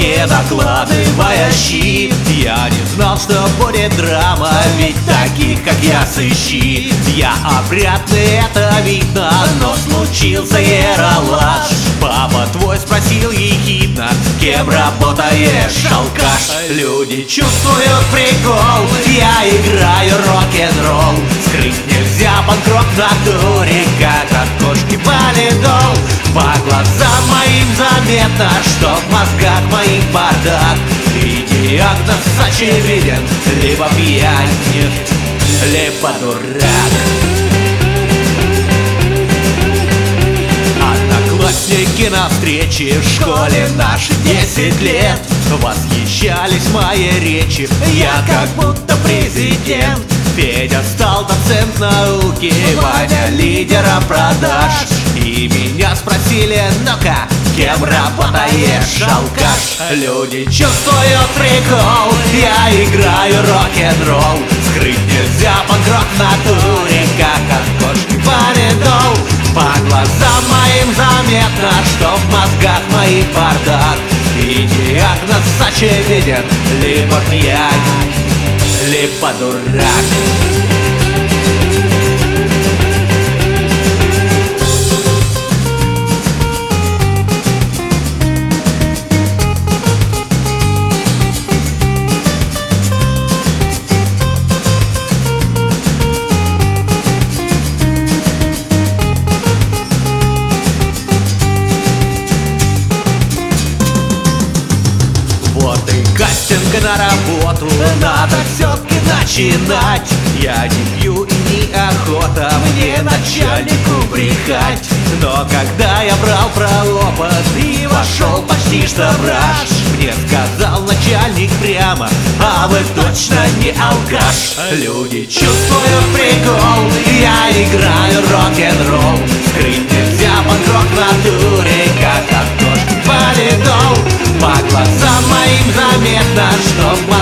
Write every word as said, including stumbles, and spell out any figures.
не докладывая щи. Я не знал, что будет драма, ведь таких, как я, сыщи. Я опрятный, это видно, но случился ералаш. Папа твой спросил ехидно: кем работаешь, алкаш? Люди чувствуют прикол, я играю рок-н-ролл. Скрыть нельзя банкрот в натуре, как от кошки валидол. По глазам моим заметно, что в мозгах моих бардак. И диагноз очевиден: либо пьянь, либо дурак. Одноклассники на встрече в школе наши десять лет восхищались моей речи, я как будто президент. Федя стал доцент науки, Ваня лидером продаж. И меня спросили: ну-ка, кем работаешь, алкаш? Люди чувствуют прикол, я играю рок-н-ролл. Скрыть нельзя банкрот в натуре, как от кошки валидол. По глазам моим заметно, что в мозгах моих бардак. И диагноз очевиден: либо пьянь, либо дурак. Вот и кастинг на работу, надо все-таки начинать. Я не пью и неохота мне начальнику брехать. Но когда я брал про опыт и вошел почти что в раж, мне сказал начальник прямо: а вы точно не алкаш? Люди чувствуют прикол, я играю рок-н-ролл. Скрыть нельзя банкрот в натуре, как от кошки валидол. По глазам моим заметно, что в